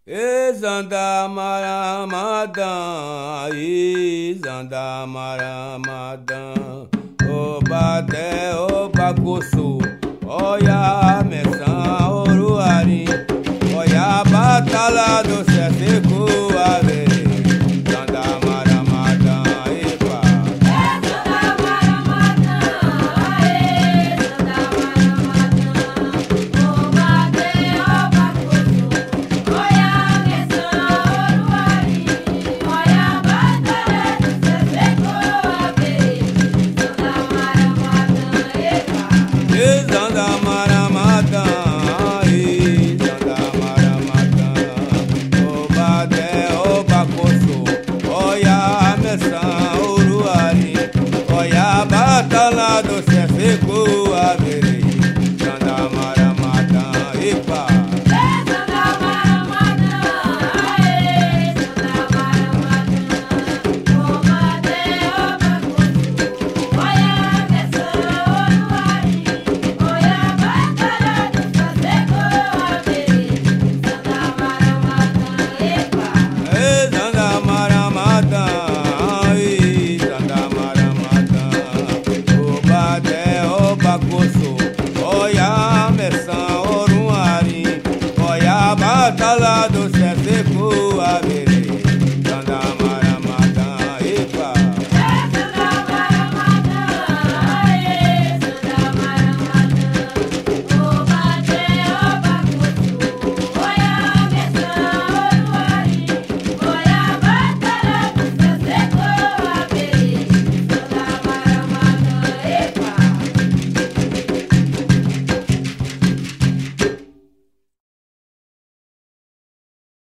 Zandamaramadan, Zandamaramadan, Obate, Obacoso, Oya, Messan, Oruari, Oya, Batala do Seco, Ave, Zandamaramadan, Epa. Batalado se ficou a ver, Zandamaramadan, epa. Oya, Messan, Oruari, Oya, Batalado